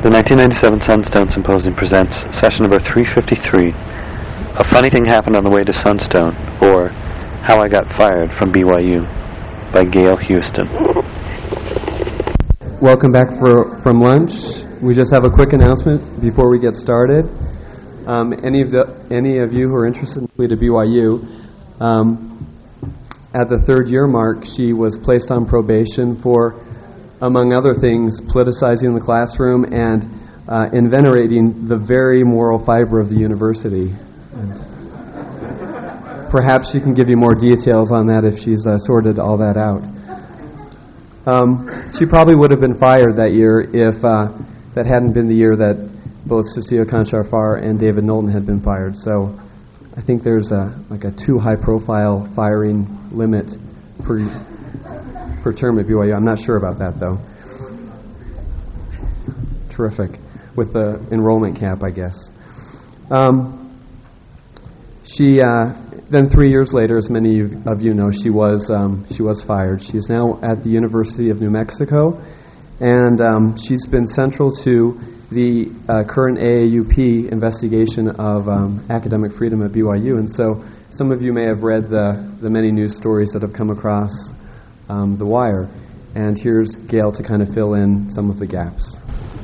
The 1997 Sunstone Symposium presents session number 353, A Funny Thing Happened on the Way to Sunstone, or How I Got Fired from BYU, by Gail Houston. Welcome back from lunch. We just have a quick announcement before we get started. Any of you who are interested in going to BYU, at the third year mark, she was placed on probation for, among other things, politicizing the classroom and invenerating the very moral fiber of the university. And perhaps she can give you more details on that if she's sorted all that out. She probably would have been fired that year if that hadn't been the year that both Cecilia Conchar-Farr and David Knowlton had been fired. So I think there's a too high-profile firing limit per term at BYU. I'm not sure about that, though. Terrific. With the enrollment cap, I guess. She then 3 years later, as many of you know, she was fired. She's now at the University of New Mexico, and she's been central to the current AAUP investigation of academic freedom at BYU. And so some of you may have read the many news stories that have come across the wire. And here's Gail to kind of fill in some of the gaps.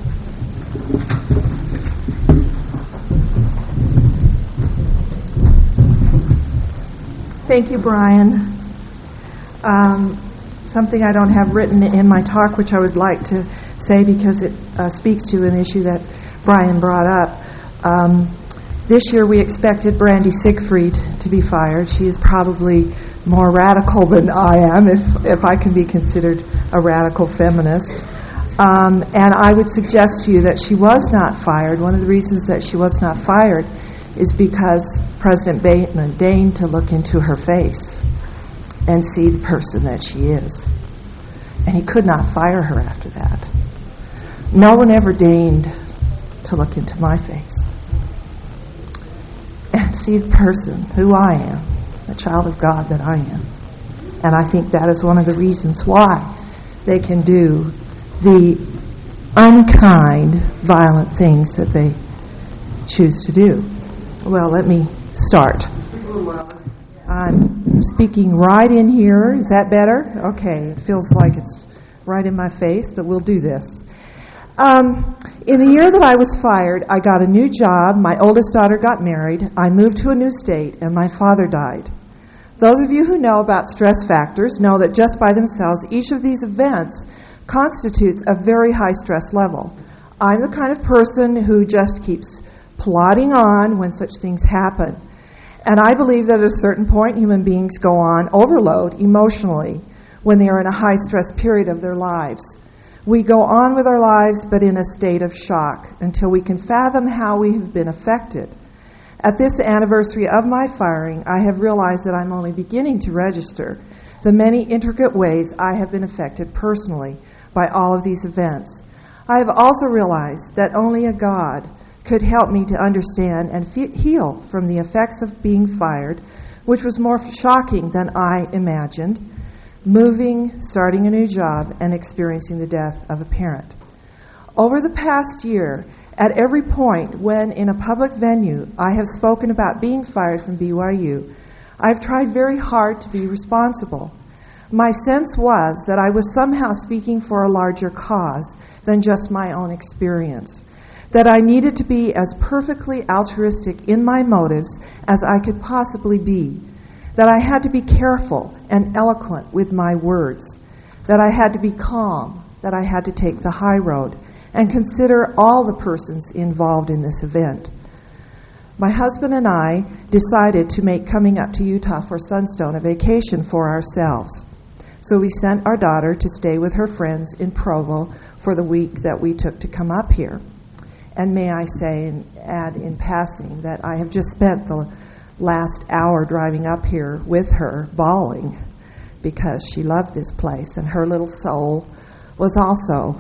Thank you, Brian. Something I don't have written in my talk, which I would like to say because it speaks to an issue that Brian brought up. This year we expected Brandy Siegfried to be fired. She is probably more radical than I am, if I can be considered a radical feminist. And I would suggest to you that she was not fired. One of the reasons that she was not fired is because President Bateman deigned to look into her face and see the person that she is. And he could not fire her after that. No one ever deigned to look into my face and see the person who I am, the child of God that I am. And I think that is one of the reasons why they can do the unkind, violent things that they choose to do. Well, let me start. I'm speaking right in here. Is that better? Okay. It feels like it's right in my face, but we'll do this. In the year that I was fired, I got a new job. My oldest daughter got married. I moved to a new state, and my father died. Those of you who know about stress factors know that just by themselves, each of these events constitutes a very high stress level. I'm the kind of person who just keeps plodding on when such things happen. And I believe that at a certain point, human beings go on overload emotionally when they are in a high stress period of their lives. We go on with our lives, but in a state of shock until we can fathom how we have been affected. At this anniversary of my firing, I have realized that I'm only beginning to register the many intricate ways I have been affected personally by all of these events. I have also realized that only a God could help me to understand and heal from the effects of being fired, which was more shocking than I imagined, moving, starting a new job, and experiencing the death of a parent. Over the past year, at every point when in a public venue I have spoken about being fired from BYU, I've tried very hard to be responsible. My sense was that I was somehow speaking for a larger cause than just my own experience, that I needed to be as perfectly altruistic in my motives as I could possibly be, that I had to be careful and eloquent with my words, that I had to be calm, that I had to take the high road and consider all the persons involved in this event. My husband and I decided to make coming up to Utah for Sunstone a vacation for ourselves. So we sent our daughter to stay with her friends in Provo for the week that we took to come up here. And may I say and add in passing that I have just spent the last hour driving up here with her bawling because she loved this place and her little soul was also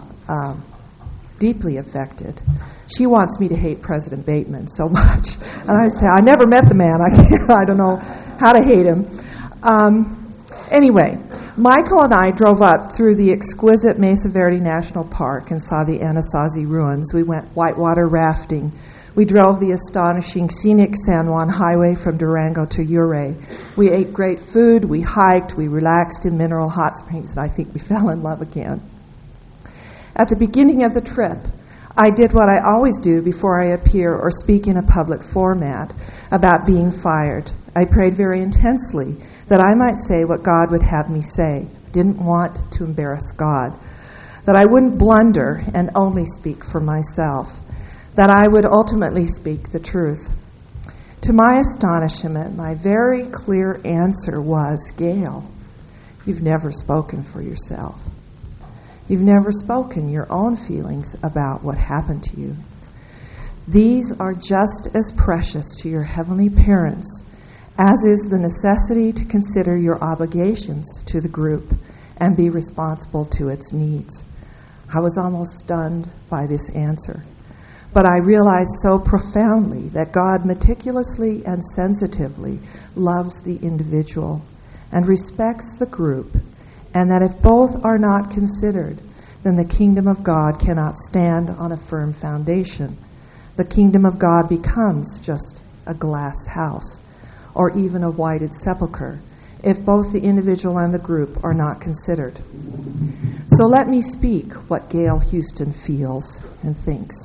deeply affected. She wants me to hate President Bateman so much. And I say, I never met the man. I don't know how to hate him. Anyway, Michael and I drove up through the exquisite Mesa Verde National Park and saw the Anasazi ruins. We went whitewater rafting. We drove the astonishing scenic San Juan Highway from Durango to Ouray. We ate great food, we hiked, we relaxed in mineral hot springs, and I think we fell in love again. At the beginning of the trip, I did what I always do before I appear or speak in a public format about being fired. I prayed very intensely that I might say what God would have me say. I didn't want to embarrass God. That I wouldn't blunder and only speak for myself. That I would ultimately speak the truth. To my astonishment, my very clear answer was, Gail, you've never spoken for yourself. You've never spoken your own feelings about what happened to you. These are just as precious to your heavenly parents as is the necessity to consider your obligations to the group and be responsible to its needs. I was almost stunned by this answer, but I realized so profoundly that God meticulously and sensitively loves the individual and respects the group, and that if both are not considered, then the kingdom of God cannot stand on a firm foundation. The kingdom of God becomes just a glass house, or even a whited sepulcher, if both the individual and the group are not considered. So let me speak what Gail Houston feels and thinks.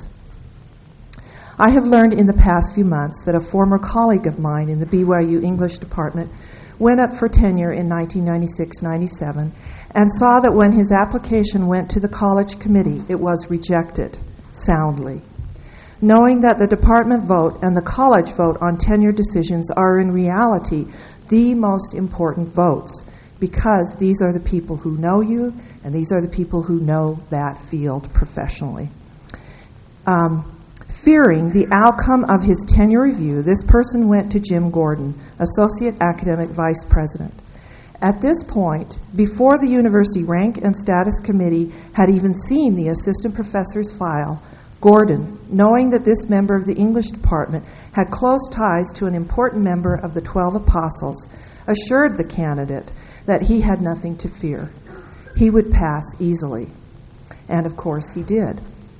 I have learned in the past few months that a former colleague of mine in the BYU English department went up for tenure in 1996-97 and saw that when his application went to the college committee, it was rejected soundly. Knowing that the department vote and the college vote on tenure decisions are in reality the most important votes, because these are the people who know you and these are the people who know that field professionally. Fearing the outcome of his tenure review, this person went to Jim Gordon, Associate Academic Vice President. At this point, before the University Rank and Status Committee had even seen the assistant professor's file, Gordon, knowing that this member of the English department had close ties to an important member of the 12 Apostles, assured the candidate that he had nothing to fear. He would pass easily. And of course he did.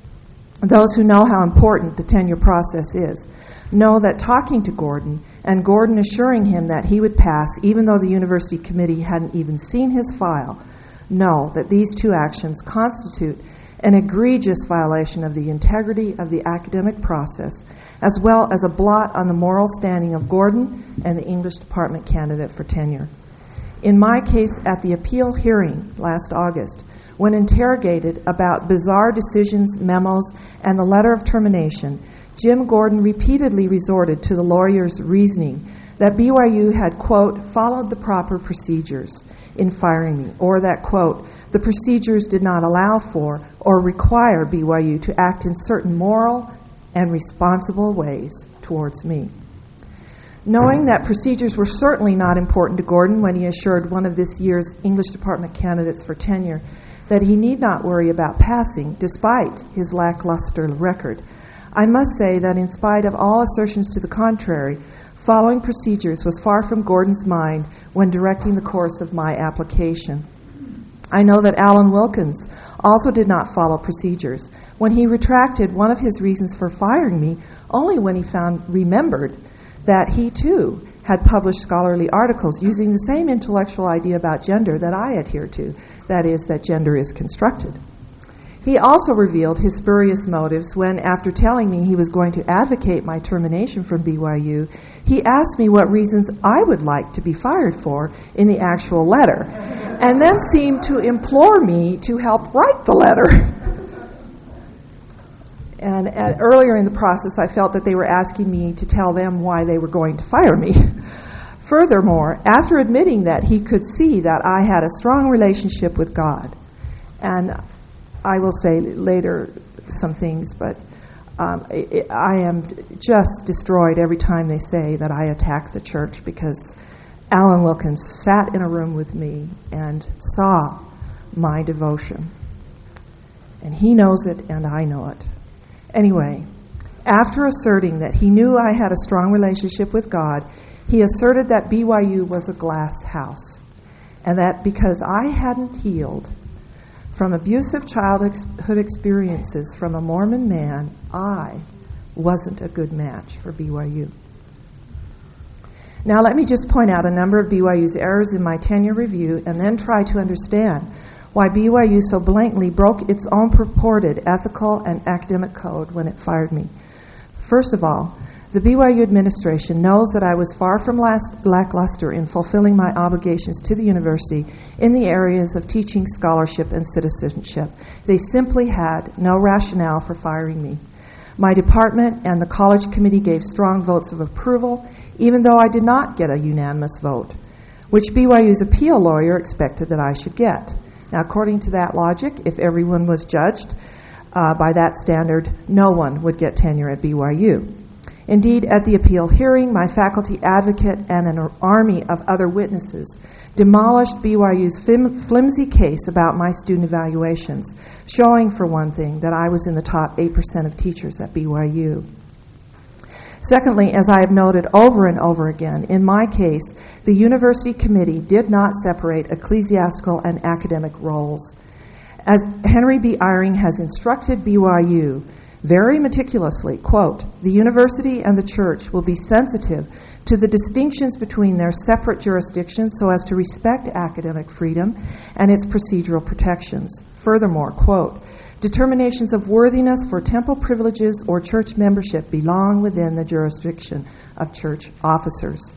Those who know how important the tenure process is know that talking to Gordon and Gordon assuring him that he would pass even though the university committee hadn't even seen his file, know that these two actions constitute an egregious violation of the integrity of the academic process, as well as a blot on the moral standing of Gordon and the English department candidate for tenure. In my case at the appeal hearing last August, when interrogated about bizarre decisions, memos, and the letter of termination, Jim Gordon repeatedly resorted to the lawyer's reasoning that BYU had, quote, followed the proper procedures in firing me, or that, quote, the procedures did not allow for or require BYU to act in certain moral and responsible ways towards me. Knowing that procedures were certainly not important to Gordon when he assured one of this year's English department candidates for tenure that he need not worry about passing despite his lackluster record, I must say that in spite of all assertions to the contrary, following procedures was far from Gordon's mind when directing the course of my application. I know that Alan Wilkins also did not follow procedures when he retracted one of his reasons for firing me only when he remembered that he too had published scholarly articles using the same intellectual idea about gender that I adhere to, that is, that gender is constructed. He also revealed his spurious motives when, after telling me he was going to advocate my termination from BYU, he asked me what reasons I would like to be fired for in the actual letter, and then seemed to implore me to help write the letter. And earlier in the process, I felt that they were asking me to tell them why they were going to fire me. Furthermore, after admitting that he could see that I had a strong relationship with God, and I will say later some things, but I am just destroyed every time they say that I attack the church, because Alan Wilkins sat in a room with me and saw my devotion. And he knows it and I know it. Anyway, after asserting that he knew I had a strong relationship with God, he asserted that BYU was a glass house, and that because I hadn't healed from abusive childhood experiences from a Mormon man, I wasn't a good match for BYU. Now let me just point out a number of BYU's errors in my tenure review and then try to understand why BYU so blatantly broke its own purported ethical and academic code when it fired me. First of all, the BYU administration knows that I was far from lackluster in fulfilling my obligations to the university in the areas of teaching, scholarship, and citizenship. They simply had no rationale for firing me. My department and the college committee gave strong votes of approval, even though I did not get a unanimous vote, which BYU's appeal lawyer expected that I should get. Now, according to that logic, if everyone was judged by that standard, no one would get tenure at BYU. Indeed, at the appeal hearing, my faculty advocate and an army of other witnesses demolished BYU's flimsy case about my student evaluations, showing, for one thing, that I was in the top 8% of teachers at BYU. Secondly, as I have noted over and over again, in my case, the university committee did not separate ecclesiastical and academic roles. As Henry B. Eyring has instructed BYU very meticulously, quote, "The university and the church will be sensitive to the distinctions between their separate jurisdictions so as to respect academic freedom and its procedural protections." Furthermore, quote, "Determinations of worthiness for temple privileges or church membership belong within the jurisdiction of church officers."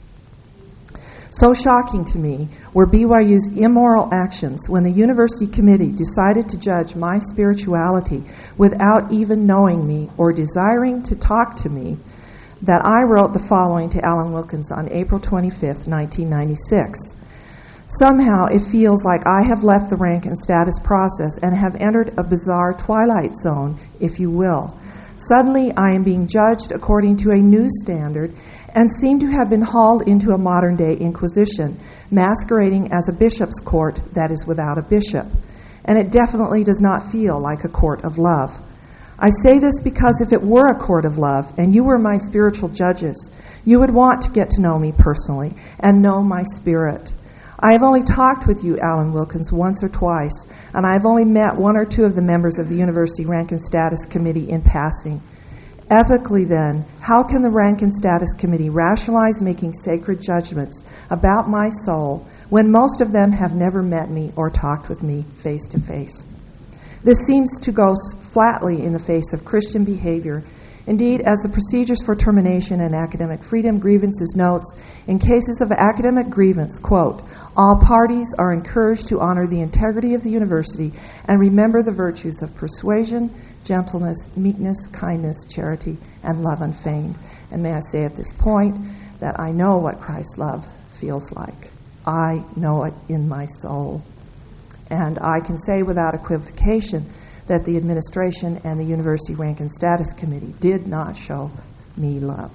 So shocking to me were BYU's immoral actions when the university committee decided to judge my spirituality without even knowing me or desiring to talk to me that I wrote the following to Alan Wilkins on April 25, 1996. Somehow it feels like I have left the rank and status process and have entered a bizarre twilight zone, if you will. Suddenly I am being judged according to a new standard and seem to have been hauled into a modern-day inquisition, masquerading as a bishop's court that is without a bishop. And it definitely does not feel like a court of love. I say this because if it were a court of love and you were my spiritual judges, you would want to get to know me personally and know my spirit. I have only talked with you, Alan Wilkins, once or twice, and I have only met one or two of the members of the University Rank and Status Committee in passing. Ethically, then, how can the Rank and Status Committee rationalize making sacred judgments about my soul when most of them have never met me or talked with me face to face? This seems to go flatly in the face of Christian behavior. Indeed, as the Procedures for Termination and Academic Freedom Grievances notes, in cases of academic grievance, quote, "All parties are encouraged to honor the integrity of the university and remember the virtues of persuasion, gentleness, meekness, kindness, charity, and love unfeigned." And may I say at this point that I know what Christ's love feels like. I know it in my soul. And I can say without equivocation that the administration and the University Rank and Status Committee did not show me love.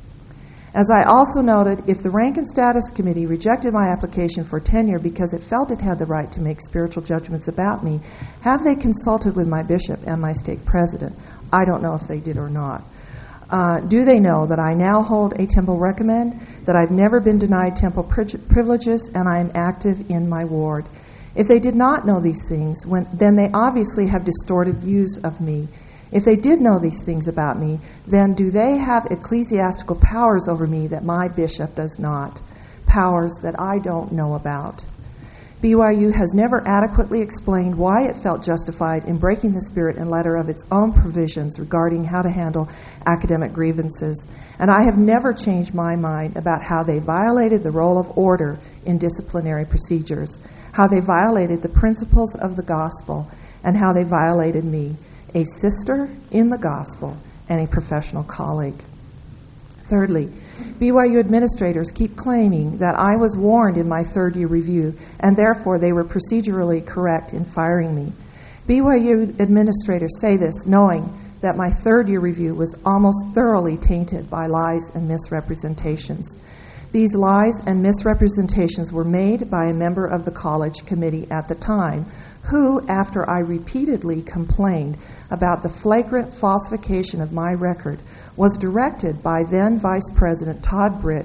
As I also noted, if the Rank and Status Committee rejected my application for tenure because it felt it had the right to make spiritual judgments about me, have they consulted with my bishop and my stake president? I don't know if they did or not. Do they know that I now hold a temple recommend, that I've never been denied temple privileges, and I am active in my ward? If they did not know these things, then they obviously have distorted views of me. If they did know these things about me, then do they have ecclesiastical powers over me that my bishop does not? Powers that I don't know about. BYU has never adequately explained why it felt justified in breaking the spirit and letter of its own provisions regarding how to handle academic grievances, and I have never changed my mind about how they violated the role of order in disciplinary procedures, how they violated the principles of the gospel, and how they violated me, a sister in the gospel and a professional colleague. Thirdly, BYU administrators keep claiming that I was warned in my third-year review, and therefore they were procedurally correct in firing me. BYU administrators say this knowing that my third-year review was almost thoroughly tainted by lies and misrepresentations. These lies and misrepresentations were made by a member of the college committee at the time, who, after I repeatedly complained about the flagrant falsification of my record, was directed by then Vice President Todd Britch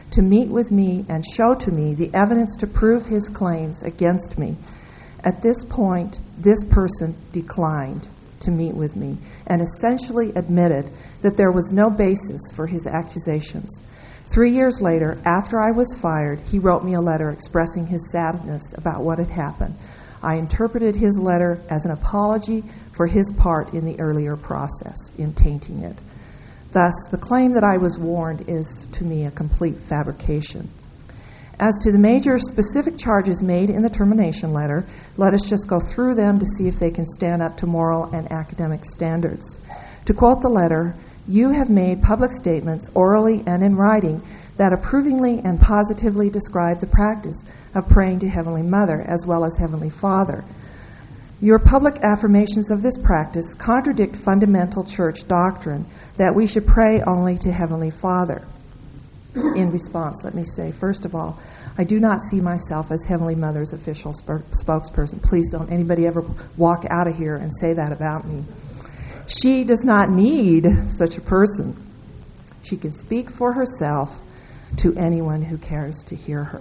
to meet with me and show to me the evidence to prove his claims against me. At this point, this person declined to meet with me and essentially admitted that there was no basis for his accusations. 3 years later, after I was fired, he wrote me a letter expressing his sadness about what had happened. I interpreted his letter as an apology for his part in the earlier process in tainting it. Thus, the claim that I was warned is, to me, a complete fabrication. As to the major specific charges made in the termination letter, let us just go through them to see if they can stand up to moral and academic standards. To quote the letter, "You have made public statements, orally and in writing, that approvingly and positively describe the practice of praying to Heavenly Mother as well as Heavenly Father. Your public affirmations of this practice contradict fundamental church doctrine that we should pray only to Heavenly Father." In response, let me say, first of all, I do not see myself as Heavenly Mother's official spokesperson. Please don't anybody ever walk out of here and say that about me. She does not need such a person. She can speak for herself to anyone who cares to hear her.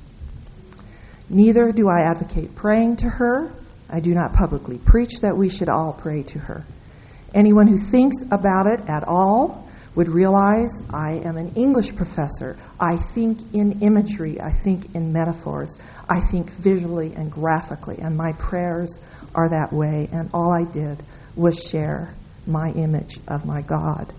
Neither do I advocate praying to her. I do not publicly preach that we should all pray to her. Anyone who thinks about it at all would realize I am an English professor. I think in imagery. I think in metaphors. I think visually and graphically, and my prayers are that way, and all I did was share my image of my God.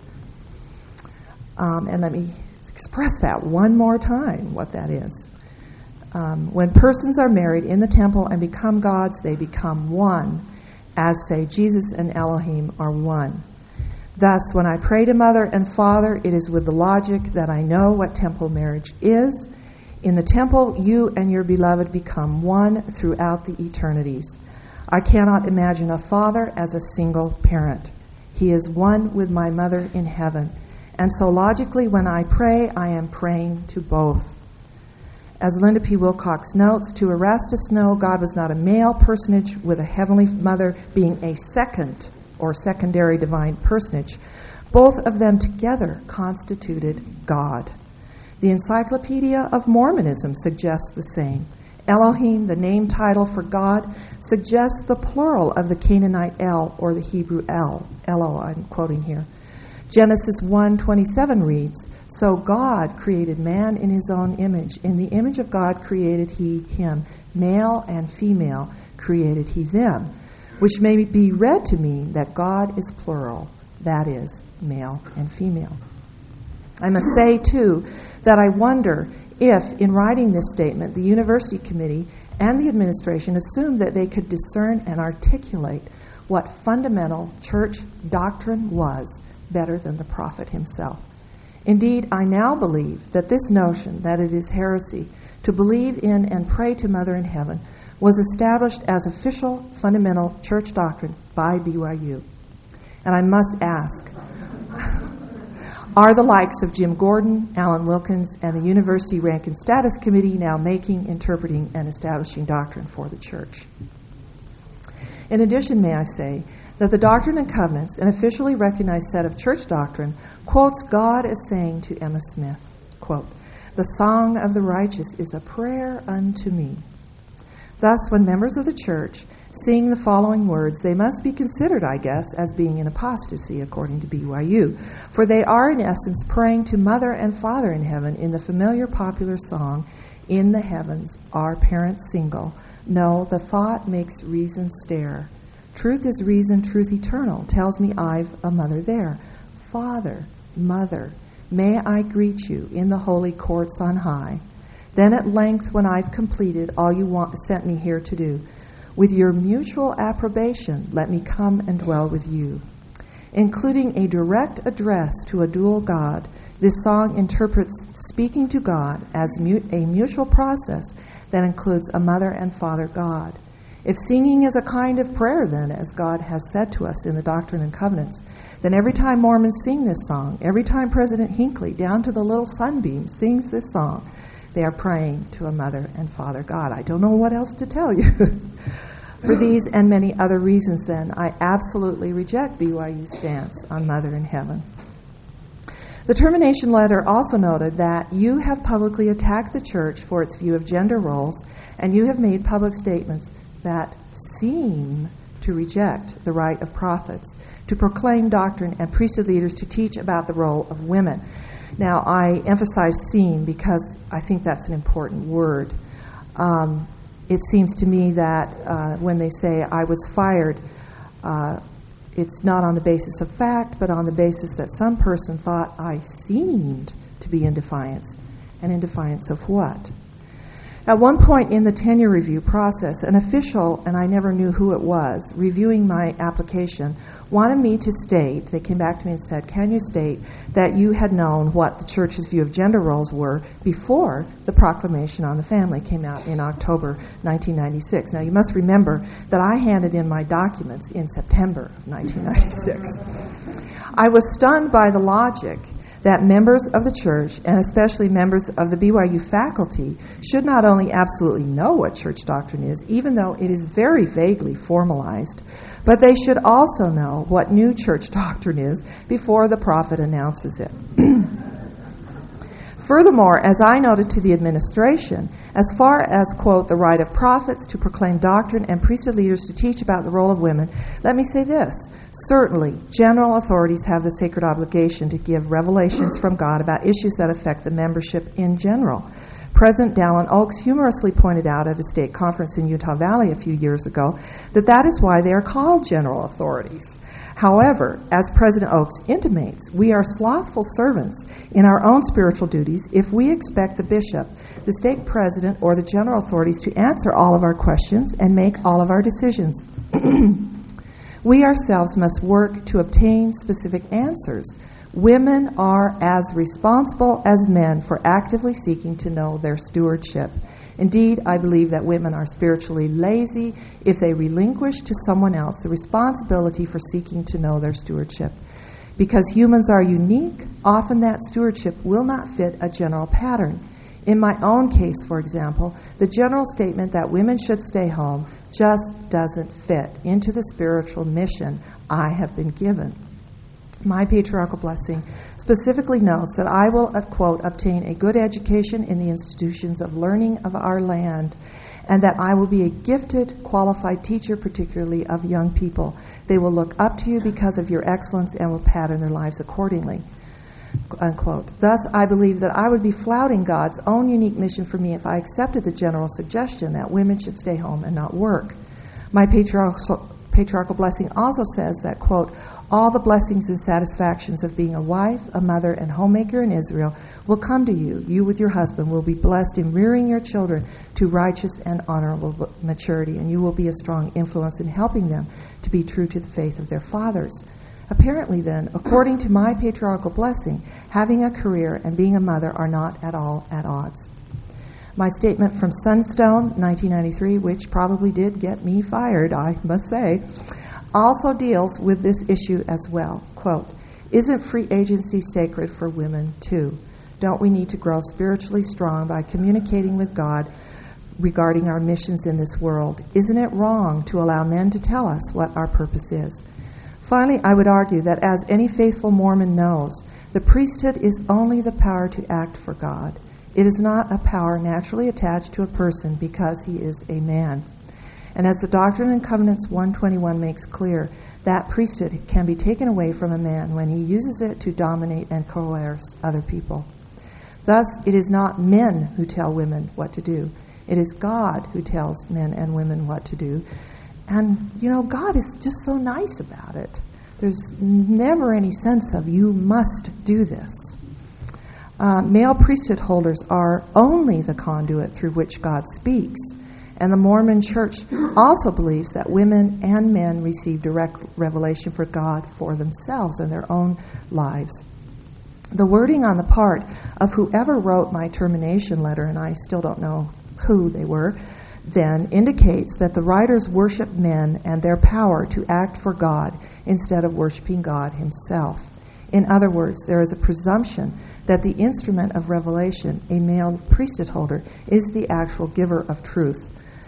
And let me express that one more time, what that is. When persons are married in the temple and become gods, they become one, as say Jesus and Elohim are one. Thus, when I pray to Mother and Father, it is with the logic that I know what temple marriage is. In the temple, you and your beloved become one throughout the eternities. I cannot imagine a father as a single parent. He is one with my Mother in heaven. And so logically, when I pray, I am praying to both. As Linda P. Wilcox notes, to Erastus Snow, God was not a male personage with a Heavenly Mother being a second or secondary divine personage. Both of them together constituted God. The Encyclopedia of Mormonism suggests the same. Elohim, the name title for God, suggests the plural of the Canaanite El or the Hebrew Elo, I'm quoting here. Genesis 1:27 reads, "So God created man in his own image. In the image of God created he him. Male and female created he them," which may be read to mean that God is plural, that is, male and female. I must say, too, that I wonder if, in writing this statement, the university committee and the administration assumed that they could discern and articulate what fundamental church doctrine was better than the prophet himself. Indeed, I now believe that this notion that it is heresy to believe in and pray to Mother in heaven was established as official fundamental church doctrine by BYU. And I must ask, are the likes of Jim Gordon, Alan Wilkins, and the University Rank and Status Committee now making, interpreting, and establishing doctrine for the church? In addition, may I say that the Doctrine and Covenants, an officially recognized set of church doctrine, quotes God as saying to Emma Smith, quote, "The song of the righteous is a prayer unto me." Thus, when members of the church sing the following words, they must be considered, I guess, as being in apostasy, according to BYU, for they are, in essence, praying to Mother and Father in heaven in the familiar popular song, "In the heavens, our parents single. No, the thought makes reason stare. Truth is reason, truth eternal, tells me I've a mother there. Father, Mother, may I greet you in the holy courts on high. Then at length, when I've completed all you sent me here to do, with your mutual approbation, let me come and dwell with you." Including a direct address to a dual God, this song interprets speaking to God as a mutual process that includes a Mother and Father God. If singing is a kind of prayer, then, as God has said to us in the Doctrine and Covenants, then every time Mormons sing this song, every time President Hinckley, down to the little sunbeam, sings this song, they are praying to a Mother and Father God. I don't know what else to tell you. For these and many other reasons, then, I absolutely reject BYU's stance on Mother in Heaven. The termination letter also noted that you have publicly attacked the church for its view of gender roles, and you have made public statements that seem to reject the right of prophets to proclaim doctrine and priesthood leaders to teach about the role of women. Now, I emphasize seem because I think that's an important word. It seems to me that when they say I was fired, it's not on the basis of fact, but on the basis that some person thought I seemed to be in defiance. And in defiance of what? At one point in the tenure review process, an official, and I never knew who it was, reviewing my application, wanted me to state, they came back to me and said, can you state that you had known what the church's view of gender roles were before the Proclamation on the Family came out in October 1996? Now, you must remember that I handed in my documents in September of 1996. I was stunned by the logic that members of the church, and especially members of the BYU faculty, should not only absolutely know what church doctrine is, even though it is very vaguely formalized, but they should also know what new church doctrine is before the prophet announces it. Furthermore, as I noted to the administration, as far as, quote, the right of prophets to proclaim doctrine and priesthood leaders to teach about the role of women, let me say this. Certainly, general authorities have the sacred obligation to give revelations from God about issues that affect the membership in general. President Dallin Oaks humorously pointed out at a state conference in Utah Valley a few years ago that is why they are called general authorities. However, as President Oaks intimates, we are slothful servants in our own spiritual duties if we expect the bishop, the stake president, or the general authorities to answer all of our questions and make all of our decisions. We ourselves must work to obtain specific answers. Women are as responsible as men for actively seeking to know their stewardship. Indeed, I believe that women are spiritually lazy if they relinquish to someone else the responsibility for seeking to know their stewardship. Because humans are unique, often that stewardship will not fit a general pattern. In my own case, for example, the general statement that women should stay home just doesn't fit into the spiritual mission I have been given. My patriarchal blessing specifically notes that I will, quote, obtain a good education in the institutions of learning of our land, and that I will be a gifted, qualified teacher, particularly of young people. They will look up to you because of your excellence and will pattern their lives accordingly, unquote. Thus, I believe that I would be flouting God's own unique mission for me if I accepted the general suggestion that women should stay home and not work. My patriarchal blessing also says that, quote, all the blessings and satisfactions of being a wife, a mother, and homemaker in Israel will come to you. You with your husband will be blessed in rearing your children to righteous and honorable maturity, and you will be a strong influence in helping them to be true to the faith of their fathers. Apparently, then, according to my patriarchal blessing, having a career and being a mother are not at all at odds. My statement from Sunstone, 1993, which probably did get me fired, I must say, also deals with this issue as well. Quote, isn't free agency sacred for women too? Don't we need to grow spiritually strong by communicating with God regarding our missions in this world? Isn't it wrong to allow men to tell us what our purpose is? Finally, I would argue that as any faithful Mormon knows, the priesthood is only the power to act for God. It is not a power naturally attached to a person because he is a man. And as the Doctrine and Covenants 121 makes clear, that priesthood can be taken away from a man when he uses it to dominate and coerce other people. Thus, it is not men who tell women what to do. It is God who tells men and women what to do. And, God is just so nice about it. There's never any sense of, you must do this. Male priesthood holders are only the conduit through which God speaks. And the Mormon Church also believes that women and men receive direct revelation from God for themselves and their own lives. The wording on the part of whoever wrote my termination letter, and I still don't know who they were, then indicates that the writers worship men and their power to act for God instead of worshiping God himself. In other words, there is a presumption that the instrument of revelation, a male priesthood holder, is the actual giver of truth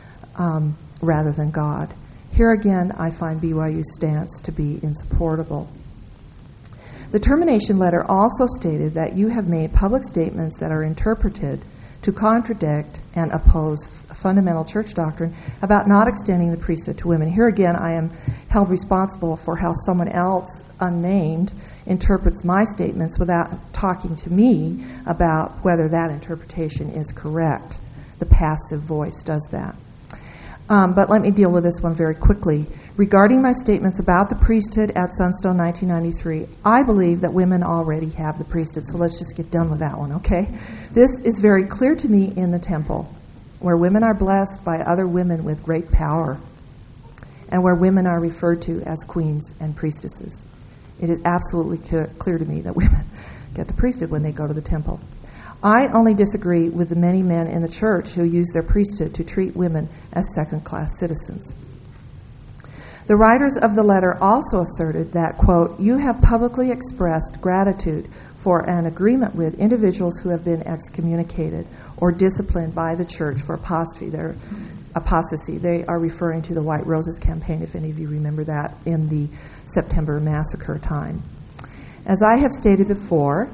rather than God. Here again, I find BYU's stance to be insupportable. The termination letter also stated that you have made public statements that are interpreted to contradict and oppose fundamental church doctrine about not extending the priesthood to women. Here again, I am held responsible for how someone else, unnamed, interprets my statements without talking to me about whether that interpretation is correct. The passive voice does that. But let me deal with this one very quickly. Regarding my statements about the priesthood at Sunstone 1993, I believe that women already have the priesthood, so let's just get done with that one, okay? This is very clear to me in the temple, where women are blessed by other women with great power, and where women are referred to as queens and priestesses. It is absolutely clear to me that women get the priesthood when they go to the temple. I only disagree with the many men in the church who use their priesthood to treat women as second-class citizens. The writers of the letter also asserted that, quote, you have publicly expressed gratitude for an agreement with individuals who have been excommunicated or disciplined by the church for apostasy. They are referring to the White Roses campaign, if any of you remember that, in the September massacre time. As I have stated before,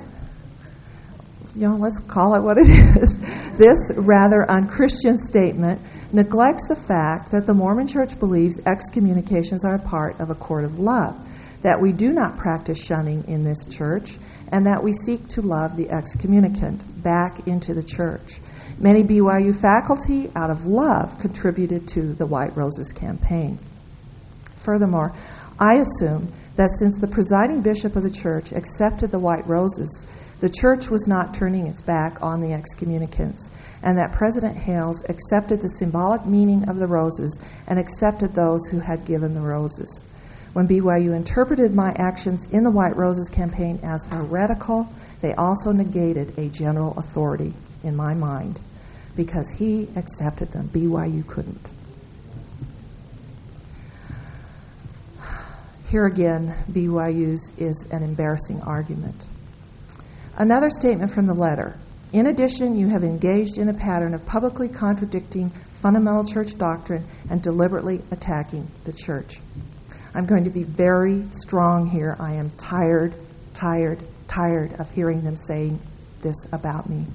let's call it what it is. This rather unchristian statement neglects the fact that the Mormon Church believes excommunications are a part of a court of love, that we do not practice shunning in this church, and that we seek to love the excommunicant back into the church. Many BYU faculty, out of love, contributed to the White Roses campaign. Furthermore, I assume that since the presiding bishop of the church accepted the White Roses, the church was not turning its back on the excommunicants, and that President Hales accepted the symbolic meaning of the roses and accepted those who had given the roses. When BYU interpreted my actions in the White Roses campaign as heretical, they also negated a general authority in my mind, because he accepted them. BYU couldn't. Here again, BYU's is an embarrassing argument. Another statement from the letter. In addition, you have engaged in a pattern of publicly contradicting fundamental church doctrine and deliberately attacking the church. I'm going to be very strong here. I am tired of hearing them saying this about me.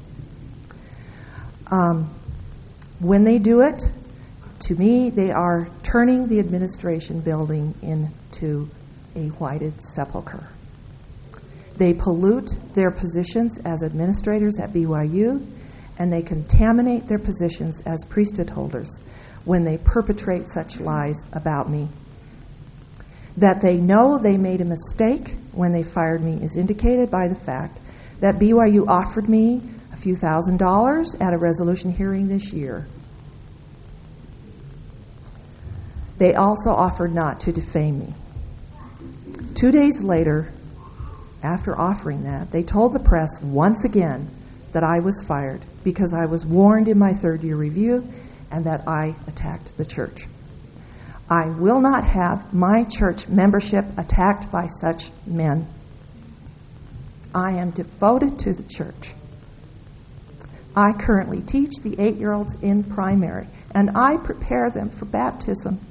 When they do it, to me, they are turning the administration building into a whited sepulcher. They pollute their positions as administrators at BYU, and they contaminate their positions as priesthood holders when they perpetrate such lies about me. That they know they made a mistake when they fired me is indicated by the fact that BYU offered me a few $1,000s at a resolution hearing this year. They also offered not to defame me. 2 days later, after offering that, they told the press once again that I was fired because I was warned in my third-year review and that I attacked the church. I will not have my church membership attacked by such men. I am devoted to the church. I currently teach the 8-year-olds in primary, and I prepare them for baptism.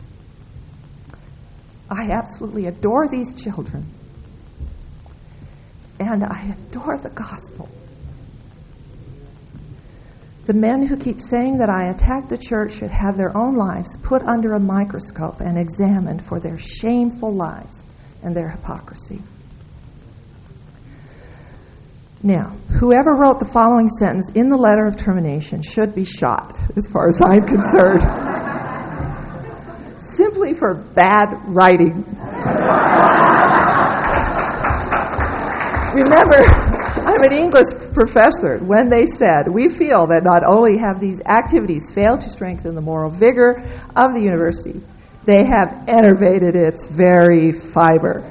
I absolutely adore these children, and I adore the gospel. The men who keep saying that I attack the church should have their own lives put under a microscope and examined for their shameful lies and their hypocrisy. Now, whoever wrote the following sentence in the letter of termination should be shot, as far as I'm concerned. Simply for bad writing. Remember, I'm an English professor when they said, we feel that not only have these activities failed to strengthen the moral vigor of the university, they have enervated its very fiber.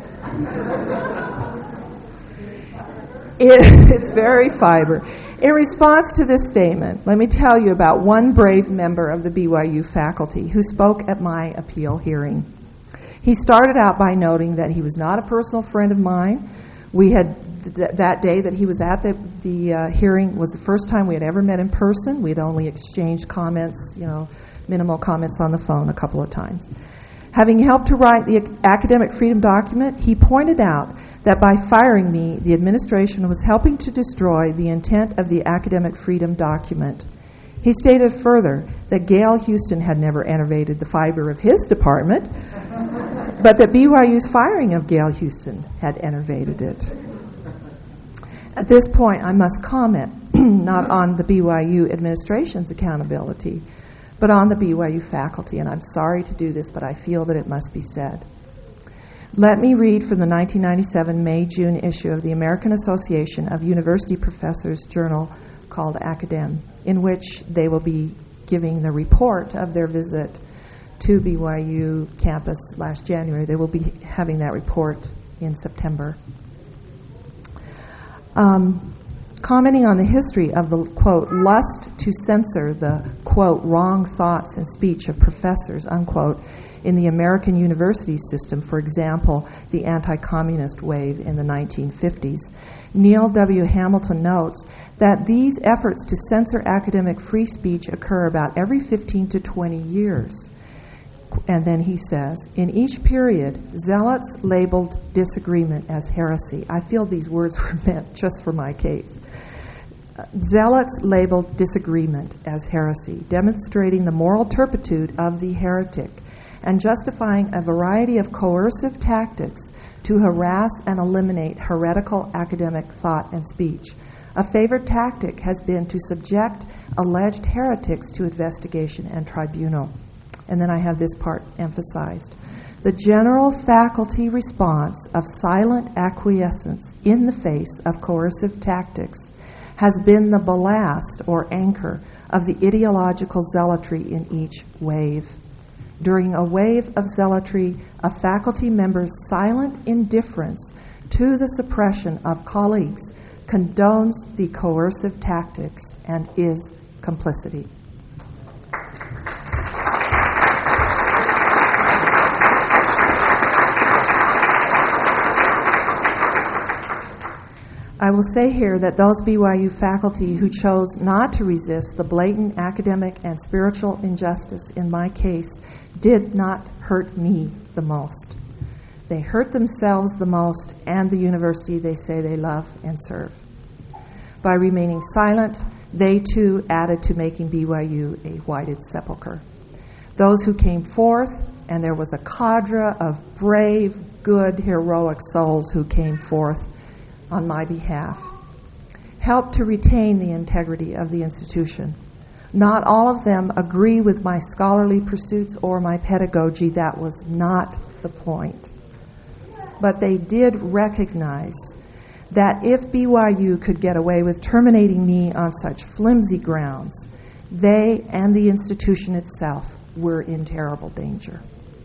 Its very fiber. In response to this statement, let me tell you about one brave member of the BYU faculty who spoke at my appeal hearing. He started out by noting that he was not a personal friend of mine. We had that day that he was at the hearing was the first time we had ever met in person. We had only exchanged comments, minimal comments on the phone a couple of times. Having helped to write the academic freedom document, he pointed out that by firing me, the administration was helping to destroy the intent of the academic freedom document. He stated further that Gail Houston had never enervated the fiber of his department, but that BYU's firing of Gail Houston had enervated it. At this point, I must comment not on the BYU administration's accountability, but on the BYU faculty, and I'm sorry to do this, but I feel that it must be said. Let me read from the 1997 May-June issue of the American Association of University Professors journal called Academ, in which they will be giving the report of their visit to BYU campus last January. They will be having that report in September. Commenting on the history of the, quote, lust to censor the, quote, wrong thoughts and speech of professors, unquote, in the American university system, for example, the anti-communist wave in the 1950s, Neil W. Hamilton notes that these efforts to censor academic free speech occur about every 15 to 20 years. And then he says, in each period, zealots labeled disagreement as heresy. I feel these words were meant just for my case. Zealots labeled disagreement as heresy, demonstrating the moral turpitude of the heretic and justifying a variety of coercive tactics to harass and eliminate heretical academic thought and speech. A favored tactic has been to subject alleged heretics to investigation and tribunal. And then I have this part emphasized. The general faculty response of silent acquiescence in the face of coercive tactics has been the ballast or anchor of the ideological zealotry in each wave. During a wave of zealotry, a faculty member's silent indifference to the suppression of colleagues condones the coercive tactics and is complicity. I will say here that those BYU faculty who chose not to resist the blatant academic and spiritual injustice in my case did not hurt me the most. They hurt themselves the most and the university they say they love and serve. By remaining silent, they too added to making BYU a whited sepulcher. Those who came forth, and there was a cadre of brave, good, heroic souls who came forth on my behalf, helped to retain the integrity of the institution. Not all of them agree with my scholarly pursuits or my pedagogy. That was not the point. But they did recognize that if BYU could get away with terminating me on such flimsy grounds, they and the institution itself were in terrible danger.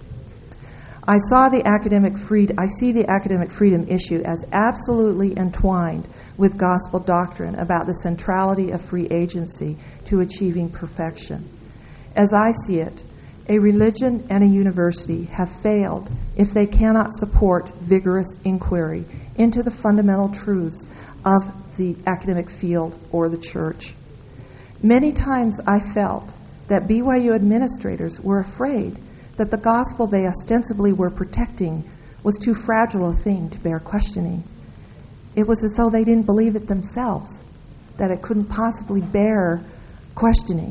I see the academic freedom issue as absolutely entwined with gospel doctrine about the centrality of free agency to achieving perfection. As I see it, a religion and a university have failed if they cannot support vigorous inquiry into the fundamental truths of the academic field or the church. Many times I felt that BYU administrators were afraid that the gospel they ostensibly were protecting was too fragile a thing to bear questioning. It was as though they didn't believe it themselves, that it couldn't possibly bear questioning.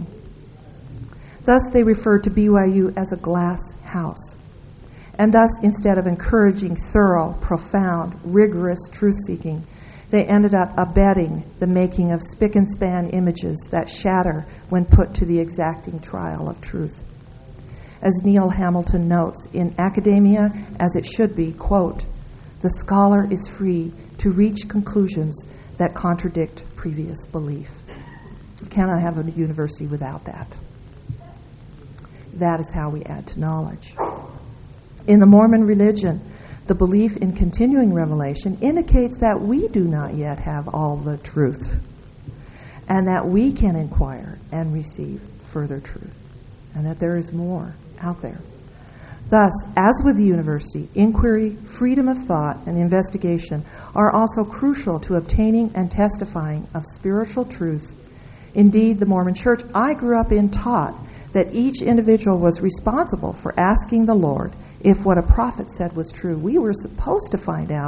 Thus, they referred to BYU as a glass house. And thus, instead of encouraging thorough, profound, rigorous truth-seeking, they ended up abetting the making of spick-and-span images that shatter when put to the exacting trial of truth. As Neil Hamilton notes, in academia, as it should be, quote, the scholar is free to reach conclusions that contradict previous belief. You cannot have a university without that. That is how we add to knowledge. In the Mormon religion, the belief in continuing revelation indicates that we do not yet have all the truth, and that we can inquire and receive further truth, and that there is more out there. Thus, as with the university, inquiry, freedom of thought, and investigation are also crucial to obtaining and testifying of spiritual truth. Indeed, the Mormon Church I grew up in taught that each individual was responsible for asking the Lord if what a prophet said was true. We were supposed to find out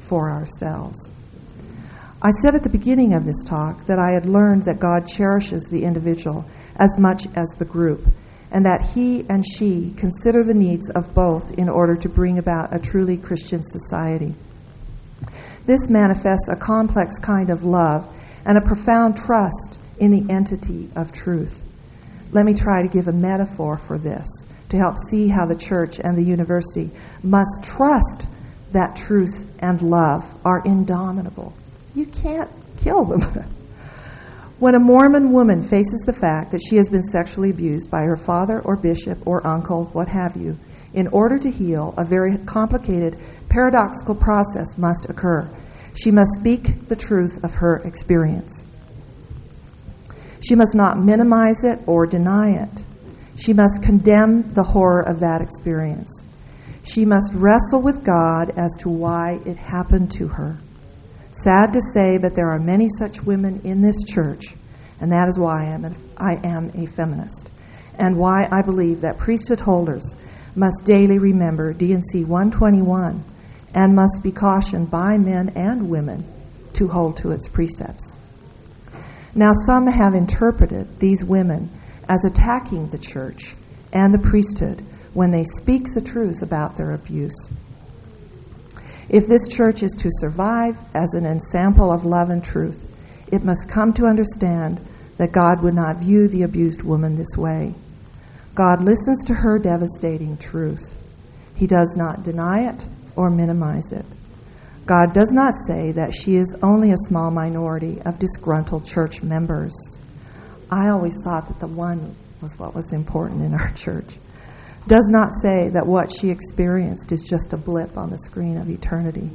for ourselves. I said at the beginning of this talk that I had learned that God cherishes the individual as much as the group, and that he and she consider the needs of both in order to bring about a truly Christian society. This manifests a complex kind of love and a profound trust in the entity of truth. Let me try to give a metaphor for this to help see how the church and the university must trust that truth and love are indomitable. You can't kill them. When a Mormon woman faces the fact that she has been sexually abused by her father or bishop or uncle, what have you, in order to heal, a very complicated, paradoxical process must occur. She must speak the truth of her experience. She must not minimize it or deny it. She must condemn the horror of that experience. She must wrestle with God as to why it happened to her. Sad to say, but there are many such women in this church, and that is why I am a feminist, and why I believe that priesthood holders must daily remember D&C 121 and must be cautioned by men and women to hold to its precepts. Now, some have interpreted these women as attacking the church and the priesthood when they speak the truth about their abuse. If this church is to survive as an ensample of love and truth, it must come to understand that God would not view the abused woman this way. God listens to her devastating truth. He does not deny it or minimize it. God does not say that she is only a small minority of disgruntled church members. I always thought that the one was what was important in our church. Does not say that what she experienced is just a blip on the screen of eternity.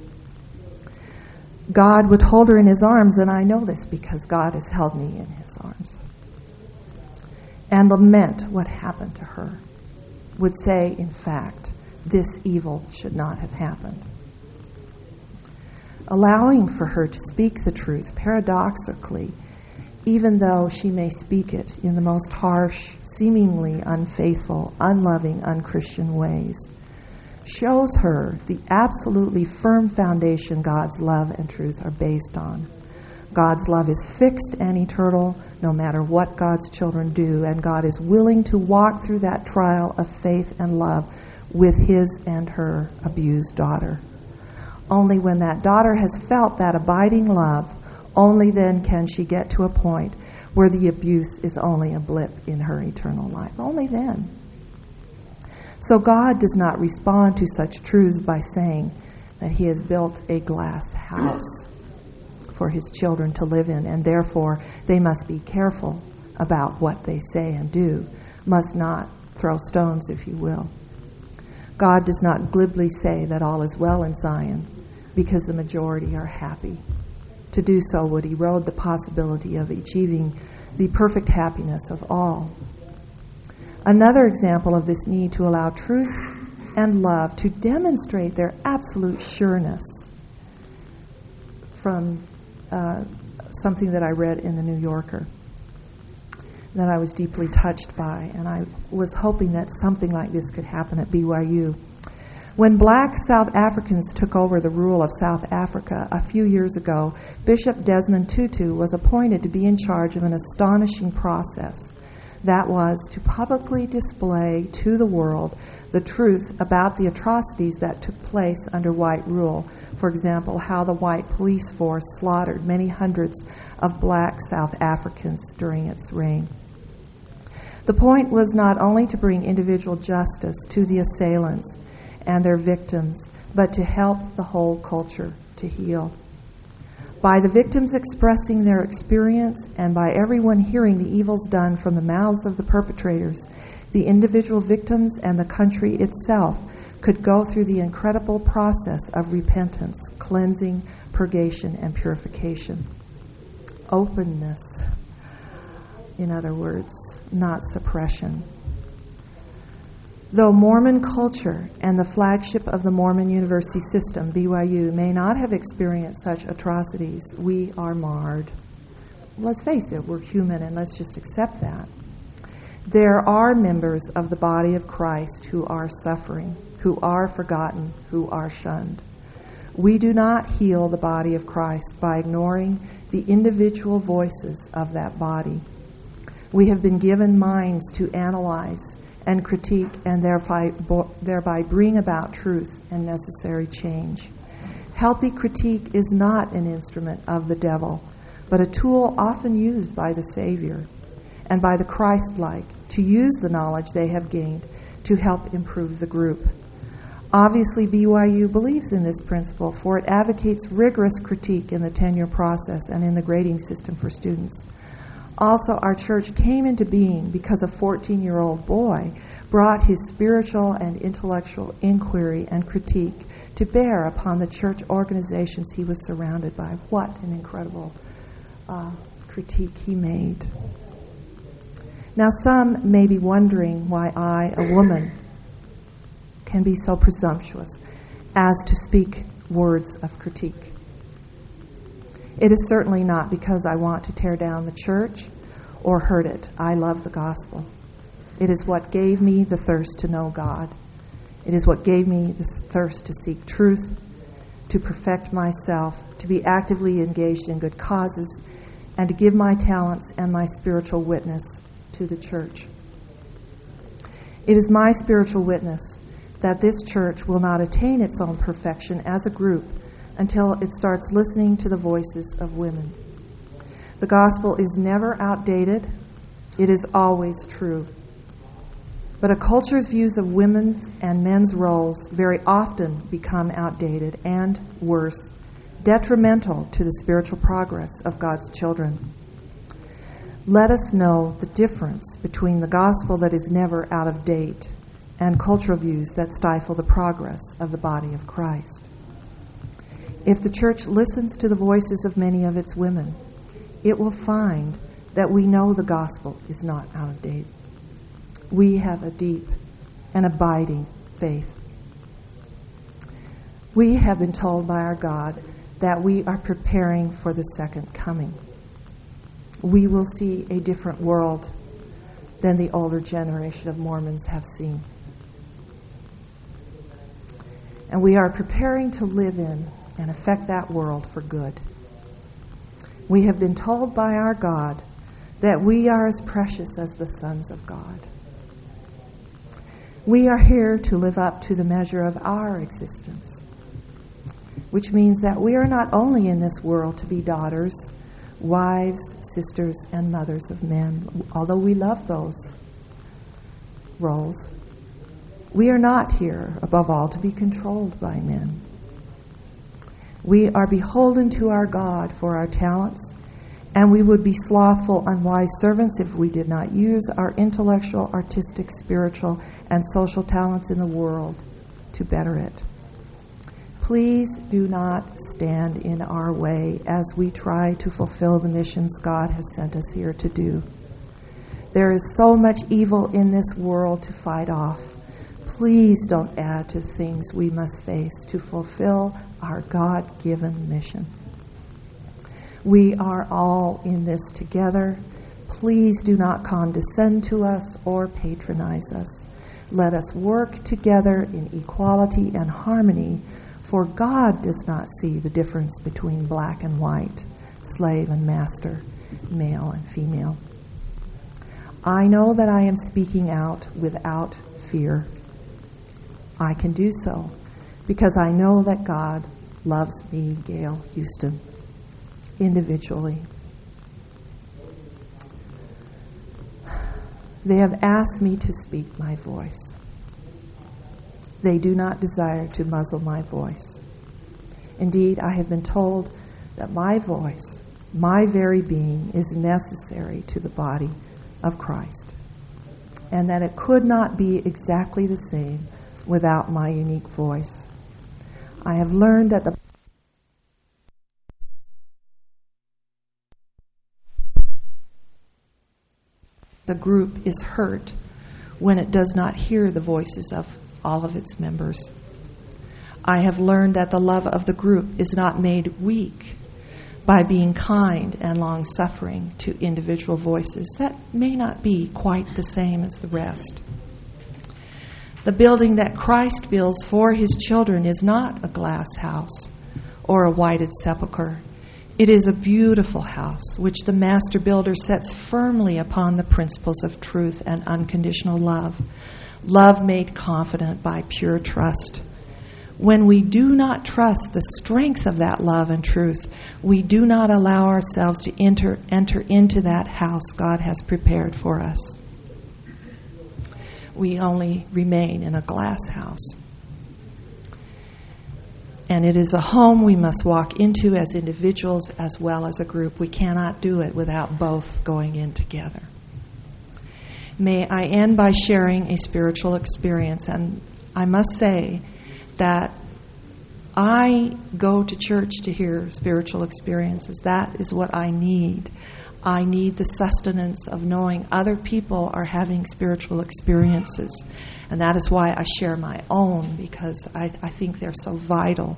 God would hold her in his arms, and I know this because God has held me in his arms, and lament what happened to her. Would say, in fact, this evil should not have happened. Allowing for her to speak the truth, paradoxically, even though she may speak it in the most harsh, seemingly unfaithful, unloving, unchristian ways, shows her the absolutely firm foundation God's love and truth are based on. God's love is fixed and eternal, no matter what God's children do, and God is willing to walk through that trial of faith and love with his and her abused daughter. Only when that daughter has felt that abiding love, only then can she get to a point where the abuse is only a blip in her eternal life. Only then. So God does not respond to such truths by saying that he has built a glass house for his children to live in, and therefore they must be careful about what they say and do, must not throw stones, if you will. God does not glibly say that all is well in Zion because the majority are happy. To do so would erode the possibility of achieving the perfect happiness of all. Another example of this need to allow truth and love to demonstrate their absolute sureness from something that I read in the New Yorker that I was deeply touched by, and I was hoping that something like this could happen at BYU. When black South Africans took over the rule of South Africa a few years ago, Bishop Desmond Tutu was appointed to be in charge of an astonishing process. That was to publicly display to the world the truth about the atrocities that took place under white rule. For example, how the white police force slaughtered many hundreds of black South Africans during its reign. The point was not only to bring individual justice to the assailants and their victims, but to help the whole culture to heal. By the victims expressing their experience and by everyone hearing the evils done from the mouths of the perpetrators, the individual victims and the country itself could go through the incredible process of repentance, cleansing, purgation, and purification. Openness, in other words, not suppression. Though Mormon culture and the flagship of the Mormon University system, BYU, may not have experienced such atrocities, we are marred. Let's face it, we're human, and let's just accept that. There are members of the body of Christ who are suffering, who are forgotten, who are shunned. We do not heal the body of Christ by ignoring the individual voices of that body. We have been given minds to analyze and critique and thereby bring about truth and necessary change. Healthy critique is not an instrument of the devil, but a tool often used by the Savior and by the Christ-like to use the knowledge they have gained to help improve the group. Obviously, BYU believes in this principle, for it advocates rigorous critique in the tenure process and in the grading system for students. Also, our church came into being because a 14-year-old boy brought his spiritual and intellectual inquiry and critique to bear upon the church organizations he was surrounded by. What an incredible critique he made. Now, some may be wondering why I, a woman, can be so presumptuous as to speak words of critique. It is certainly not because I want to tear down the church or hurt it. I love the gospel. It is what gave me the thirst to know God. It is what gave me the thirst to seek truth, to perfect myself, to be actively engaged in good causes, and to give my talents and my spiritual witness to the church. It is my spiritual witness that this church will not attain its own perfection as a group until it starts listening to the voices of women. The gospel is never outdated. It is always true. But a culture's views of women's and men's roles very often become outdated and, worse, detrimental to the spiritual progress of God's children. Let us know the difference between the gospel that is never out of date and cultural views that stifle the progress of the body of Christ. If the church listens to the voices of many of its women, it will find that we know the gospel is not out of date. We have a deep and abiding faith. We have been told by our God that we are preparing for the second coming. We will see a different world than the older generation of Mormons have seen. And we are preparing to live in and affect that world for good. We have been told by our God that we are as precious as the sons of God. We are here to live up to the measure of our existence, which means that we are not only in this world to be daughters, wives, sisters, and mothers of men, although we love those roles. We are not here, above all, to be controlled by men. We are beholden to our God for our talents, and we would be slothful, unwise servants if we did not use our intellectual, artistic, spiritual, and social talents in the world to better it. Please do not stand in our way as we try to fulfill the missions God has sent us here to do. There is so much evil in this world to fight off. Please don't add to the things we must face to fulfill our God-given mission. We are all in this together. Please do not condescend to us or patronize us. Let us work together in equality and harmony, for God does not see the difference between black and white, slave and master, male and female. I know that I am speaking out without fear. I can do so because I know that God loves me, Gail Houston, individually. They have asked me to speak my voice. They do not desire to muzzle my voice. Indeed, I have been told that my voice, my very being, is necessary to the body of Christ, and that it could not be exactly the same without my unique voice. I have learned that the group is hurt when it does not hear the voices of all of its members. I have learned that the love of the group is not made weak by being kind and long-suffering to individual voices that may not be quite the same as the rest. The building that Christ builds for his children is not a glass house, or a whited sepulchre. It is a beautiful house, which the master builder sets firmly upon the principles of truth and unconditional love. Love made confident by pure trust. When we do not trust the strength of that love and truth, we do not allow ourselves to enter into that house God has prepared for us. We only remain in a glass house. And it is a home we must walk into as individuals as well as a group. We cannot do it without both going in together. May I end by sharing a spiritual experience. And I must say that I go to church to hear spiritual experiences. That is what I need. I need the sustenance of knowing other people are having spiritual experiences. And that is why I share my own, because I think they're so vital.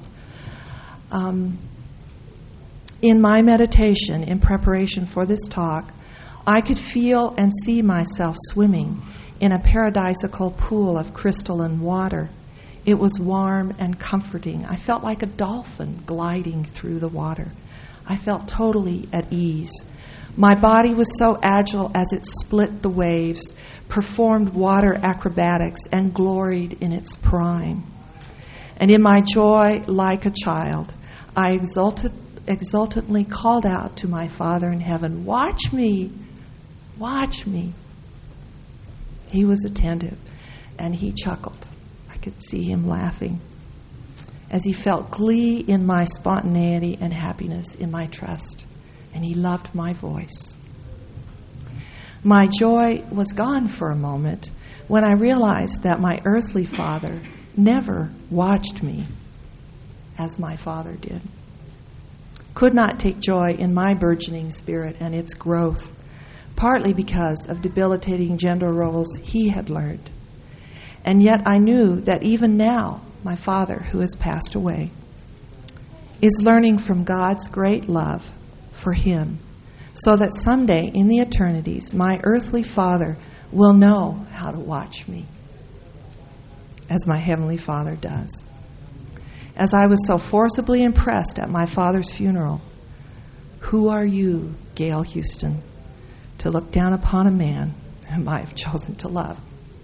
In my meditation, in preparation for this talk, I could feel and see myself swimming in a paradisical pool of crystalline water. It was warm and comforting. I felt like a dolphin gliding through the water. I felt totally at ease. My body was so agile as it split the waves, performed water acrobatics, and gloried in its prime. And in my joy, like a child, I exultantly called out to my Father in heaven, "Watch me! Watch me!" He was attentive, and he chuckled. I could see him laughing as he felt glee in my spontaneity and happiness in my trust. And he loved my voice. My joy was gone for a moment when I realized that my earthly father never watched me as my father did. Could not take joy in my burgeoning spirit and its growth, partly because of debilitating gender roles he had learned. And yet I knew that even now, my father, who has passed away, is learning from God's great love for him, so that someday in the eternities, my earthly father will know how to watch me, as my heavenly Father does. As I was so forcibly impressed at my father's funeral, who are you, Gail Houston, to look down upon a man whom I have chosen to love?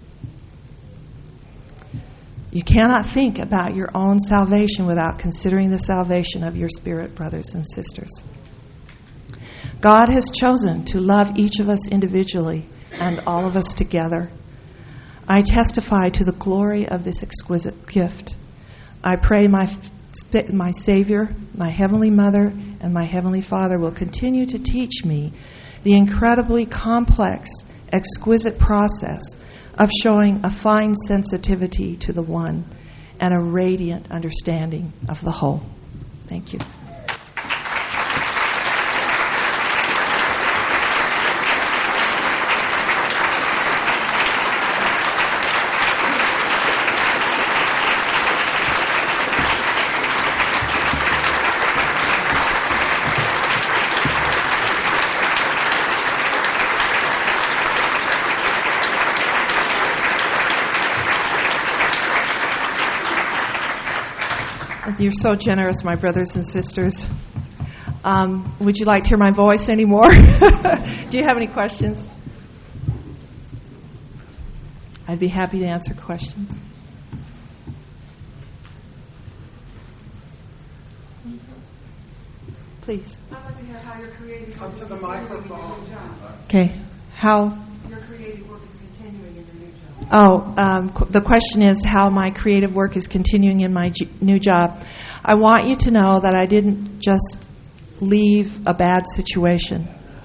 You cannot think about your own salvation without considering the salvation of your spirit brothers and sisters. God has chosen to love each of us individually and all of us together. I testify to the glory of this exquisite gift. I pray my Savior, my Heavenly Mother, and my Heavenly Father will continue to teach me the incredibly complex, exquisite process of showing a fine sensitivity to the one and a radiant understanding of the whole. Thank you. You're so generous, my brothers and sisters. Would you like to hear my voice anymore? Do you have any questions? I'd be happy to answer questions. Please. I'd like to hear how your creative work is continuing in your new job. Okay. How? Your creative work is continuing in your new job. The question is how my creative work is continuing in my new job. I want you to know that I didn't just leave a bad situation.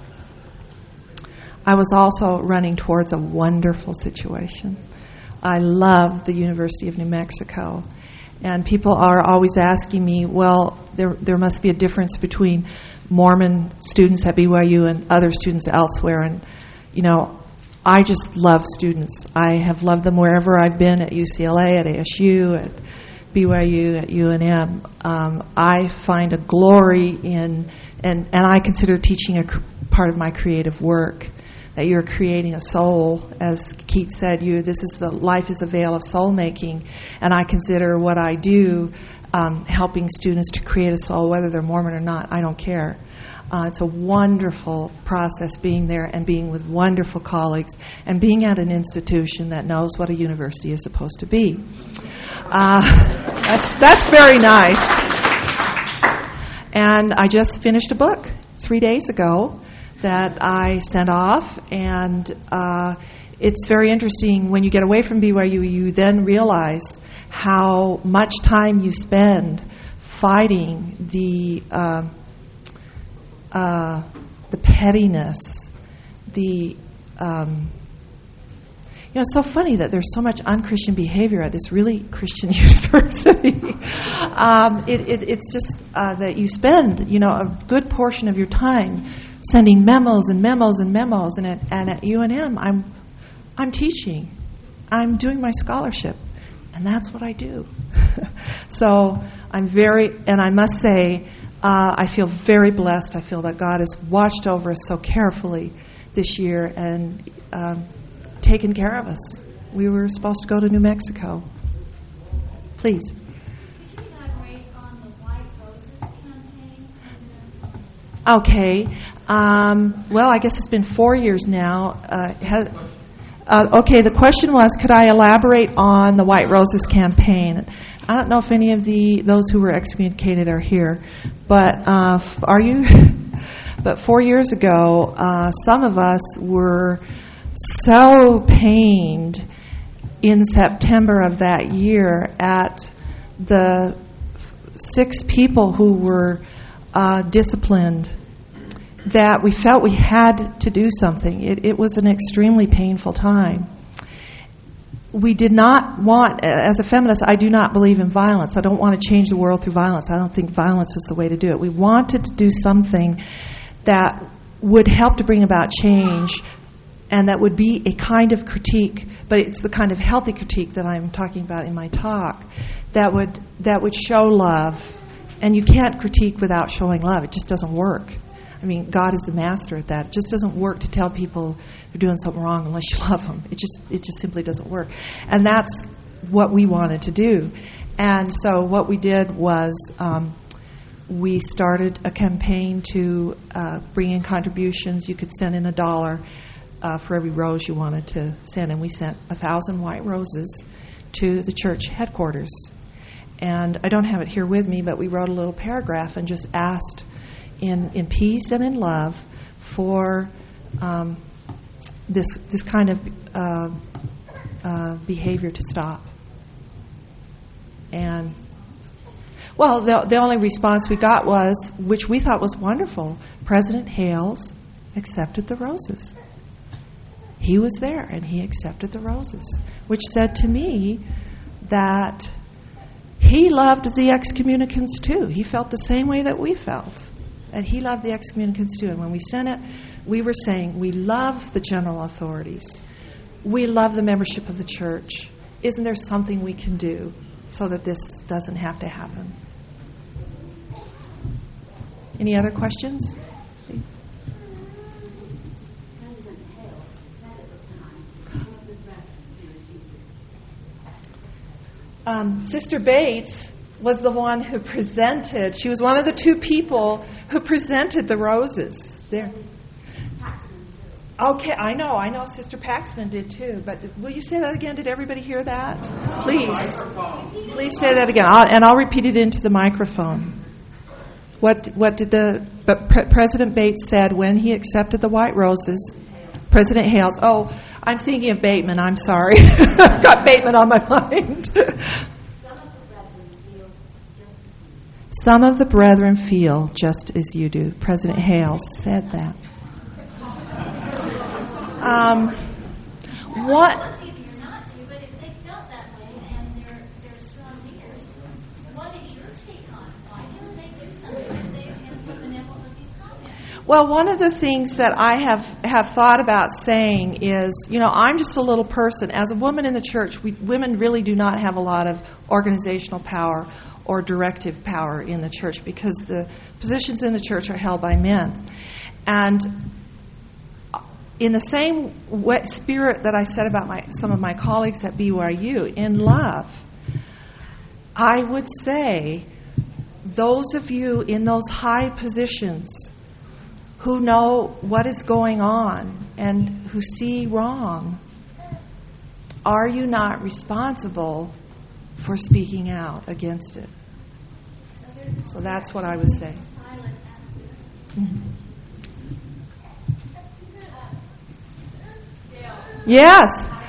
I was also running towards a wonderful situation. I love the University of New Mexico. And people are always asking me, well, there must be a difference between Mormon students at BYU and other students elsewhere. And, I just love students. I have loved them wherever I've been, at UCLA, at ASU, at BYU, at UNM. I find a glory in, and I consider teaching a part of my creative work, that you're creating a soul. As Keith said, life is a veil of soul making, and I consider what I do helping students to create a soul, whether they're Mormon or not. I don't care. It's a wonderful process being there and being with wonderful colleagues and being at an institution that knows what a university is supposed to be. That's very nice. And I just finished a book 3 days ago that I sent off, and it's very interesting. When you get away from BYU, you then realize how much time you spend fighting the pettiness, it's so funny that there's so much unchristian behavior at this really Christian university. It's just that you spend, a good portion of your time sending memos and memos and memos, and at UNM, I'm teaching, I'm doing my scholarship, and that's what I do. So and I must say, I feel very blessed. I feel that God has watched over us so carefully this year and taken care of us. We were supposed to go to New Mexico. Please. Could you elaborate on the White Roses campaign? Okay. Well, I guess it's been 4 years now. Okay, the question was, could I elaborate on the White Roses campaign? I don't know if any of those who were excommunicated are here, but are you? But 4 years ago, some of us were so pained in September of that year at the 6 people who were disciplined that we felt we had to do something. It was an extremely painful time. We did not want, as a feminist, I do not believe in violence. I don't want to change the world through violence. I don't think violence is the way to do it. We wanted to do something that would help to bring about change and that would be a kind of critique, but it's the kind of healthy critique that I'm talking about in my talk, that would show love. And you can't critique without showing love. It just doesn't work. I mean, God is the master at that. It just doesn't work to tell people they're doing something wrong unless you love them. It just simply doesn't work. And that's what we wanted to do. And so what we did was we started a campaign to bring in contributions. You could send in $1 for every rose you wanted to send. And we sent 1,000 white roses to the church headquarters. And I don't have it here with me, but we wrote a little paragraph and just asked in peace and in love for this kind of behavior to stop. And well, the only response we got was, which we thought was wonderful, President Hales accepted the roses. He was there and he accepted the roses, which said to me that he loved the excommunicants too. He felt the same way that we felt. And he loved the excommunicants too. And when we sent it, we were saying, we love the general authorities. We love the membership of the church. Isn't there something we can do so that this doesn't have to happen? Any other questions? President Hales said at the time, Sister Bates was the one who presented. She was one of the 2 people who presented the roses. There. Okay, I know Sister Paxman did too, but will you say that again? Did everybody hear that? Please say that again, I'll repeat it into the microphone. What did President Bates said when he accepted the white roses? President Hales. Oh, I'm thinking of Bateman. I'm sorry. I've got Bateman on my mind. Some of the brethren feel just as you do. President Hales said that. What? It's easier not to, but if they felt that way and they're strong leaders, what is your take on it? Why didn't they do something if they had something else with these comments? Well, one of the things that I have thought about saying is, I'm just a little person. As a woman in the church, women really do not have a lot of organizational power or directive power in the church because the positions in the church are held by men. And in the same wet spirit that I said about some of my colleagues at BYU, in love, I would say those of you in those high positions who know what is going on and who see wrong, are you not responsible for speaking out against it? So that's what I would say. Mm-hmm. Yes.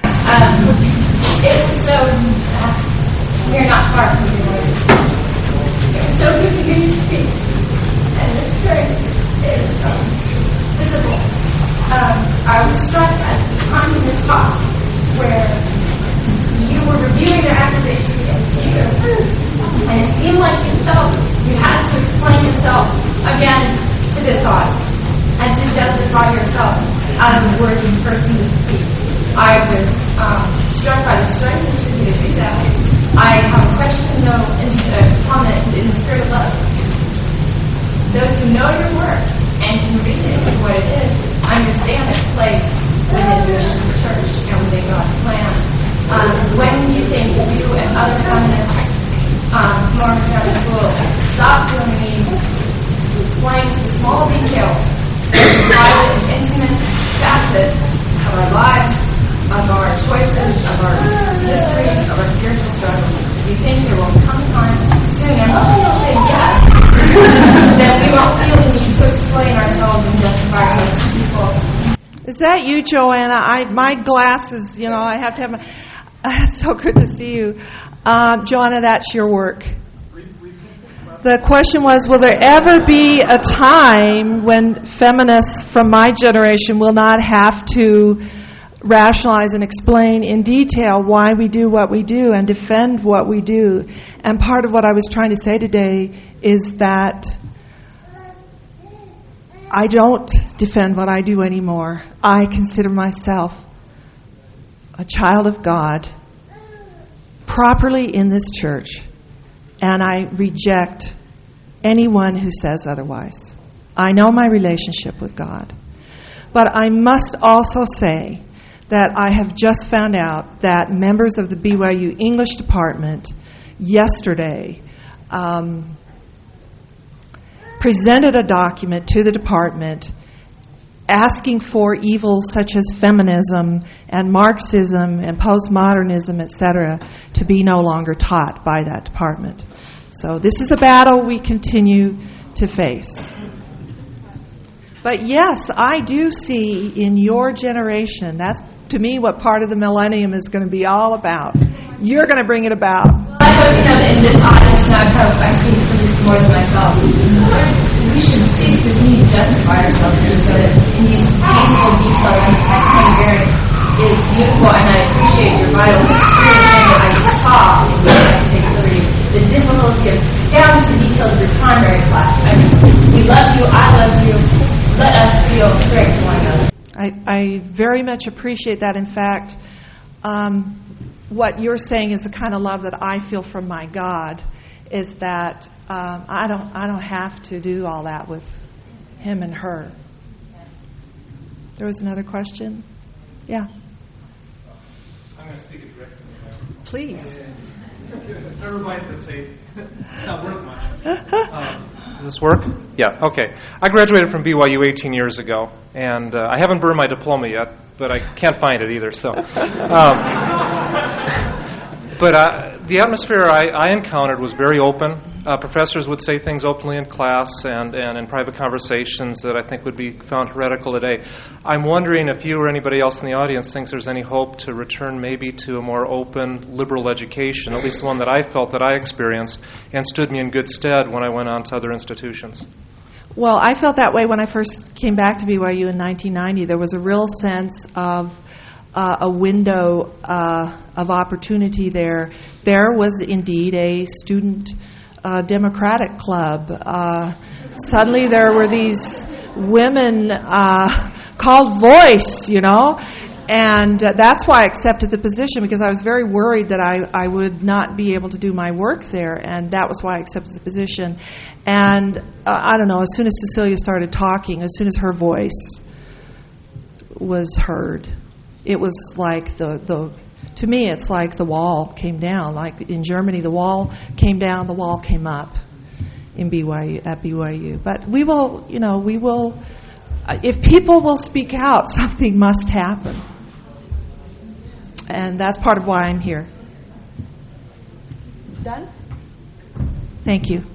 It was so, we're not far from you. It was so good to hear you speak. And the strength is visible. I was struck at the time in your talk where you were reviewing their accusations against you. And it seemed like you felt you had to explain yourself again to this audience and to justify yourself as a worthy person to speak. I was struck by the strength that you to do that. I have a question, though, and a comment in the spirit of love. Those who know your work and can read it for what it is, understand its place within the mission of the church and within God's plan. When you think you and other feminists, more feminists will stop feeling the need to explain to the small details, the private and intimate facets of our lives, of our choices, of our histories, of our spiritual struggles, we think there will come a time soon, and when we'll say yes, then we won't feel the need to explain ourselves and justify ourselves to people. Is that you, Joanna? My glasses, I have to have my... so good to see you. Joanna, that's your work. The question was, will there ever be a time when feminists from my generation will not have to rationalize and explain in detail why we do what we do and defend what we do? And part of what I was trying to say today is that I don't defend what I do anymore. I consider myself a child of God, properly in this church, and I reject anyone who says otherwise. I know my relationship with God. But I must also say that I have just found out that members of the BYU English department yesterday presented a document to the department asking for evils such as feminism and Marxism and postmodernism, etc., to be no longer taught by that department. So this is a battle we continue to face. But yes, I do see in your generation, that's to me what part of the millennium is going to be all about. You're going to bring it about. I hope you know that in this audience, and I speak for this more than myself, we should cease this need to justify ourselves to each other in these painful details. And the testimony bearing is beautiful, and I appreciate your vital experience that I saw in the particular the difficulty of down to the details of your primary class. I mean, we love you, I love you. Let us feel strength for one another. I very much appreciate that. In fact, what you're saying is the kind of love that I feel from my God, is that I don't have to do all that with him and her. There was another question? Yeah. I'm going to speak it directly. Please. Everybody's going to say it's not worth much. Does this work? Yeah, okay. I graduated from BYU 18 years ago, and I haven't burned my diploma yet, but I can't find it either. So, but the atmosphere I encountered was very open. Professors would say things openly in class and in private conversations that I think would be found heretical today. I'm wondering if you or anybody else in the audience thinks there's any hope to return maybe to a more open, liberal education, at least the one that I felt that I experienced and stood me in good stead when I went on to other institutions. Well, I felt that way when I first came back to BYU in 1990. There was a real sense of a window of opportunity there. There was indeed a student democratic club. Suddenly there were these women called Voice, and that's why I accepted the position, because I was very worried that I would not be able to do my work there, and that was why I accepted the position. And I don't know, as soon as Cecilia started talking, as soon as her voice was heard, it was like the To me, it's like the wall came down. Like in Germany, the wall came down, the wall came up at BYU. But we will, if people will speak out, something must happen. And that's part of why I'm here. Done? Thank you.